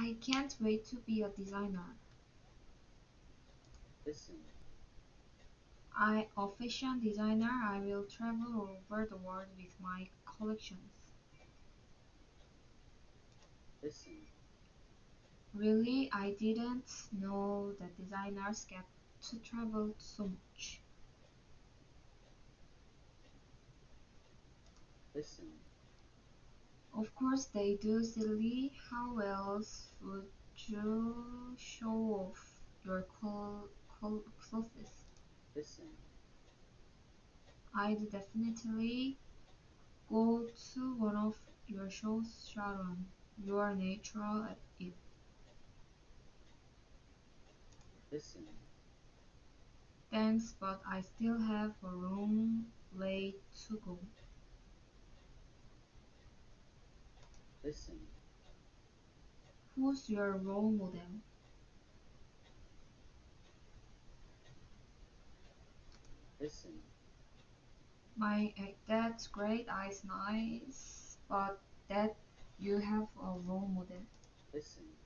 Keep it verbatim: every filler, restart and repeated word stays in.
I can't wait to be a designer. Listen, I a fashion designer. I will travel all over the world with my collections. listen, Really, I didn't know that designers get to travel so much. listen, Of course they do, silly. How else would you show off your col- col- clothes? listen, I'd definitely go to one of your shows, Sharon. You are natural at it. listen, Thanks, but I still have a long way to go. listen, Who's your role model? listen, My eh, that's great, eyes nice, but that you have a role model. listen.